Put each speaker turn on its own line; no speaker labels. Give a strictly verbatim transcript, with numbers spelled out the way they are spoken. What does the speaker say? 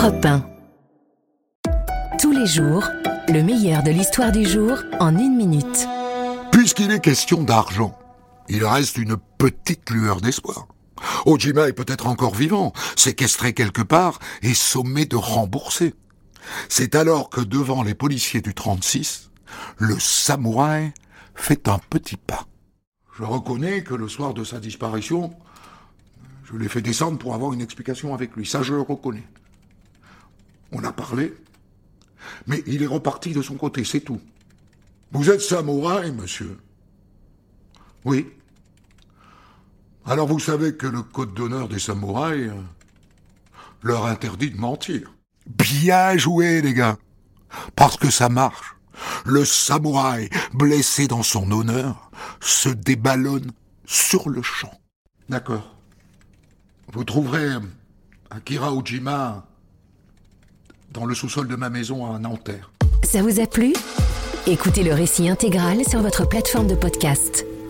Europe un. Tous les jours, le meilleur de l'histoire du jour en une minute.
Puisqu'il est question d'argent, il reste une petite lueur d'espoir. Ojima est peut-être encore vivant, séquestré quelque part et sommé de rembourser. C'est alors que devant les policiers du trente-six, le samouraï fait un petit pas. Je reconnais que le soir de sa disparition, je l'ai fait descendre pour avoir une explication avec lui. Ça, je le reconnais. On a parlé, mais il est reparti de son côté, c'est tout. Vous êtes samouraï, monsieur? Oui. Alors vous savez que le code d'honneur des samouraïs euh, leur interdit de mentir. Bien joué, les gars. Parce que ça marche. Le samouraï, blessé dans son honneur, se déballonne sur le champ. D'accord. Vous trouverez Akira Ojima dans le sous-sol de ma maison à Nanterre.
Ça vous a plu ? Écoutez le récit intégral sur votre plateforme de podcast.